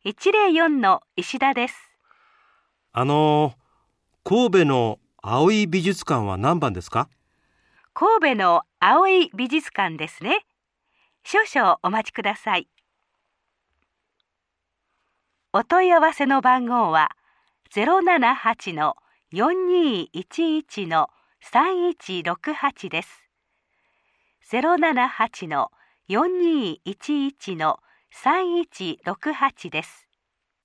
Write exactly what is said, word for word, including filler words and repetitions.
いちぜろよんの石田です。 あの神戸の葵美術館は何番ですか？ 神戸の葵美術館ですね。少々お待ちください。お問い合わせの番号は ゼロななはちのよんにいちいちのさんいちろくはち です。ゼロななはちのよんにいちいちのさんいちろくはちです。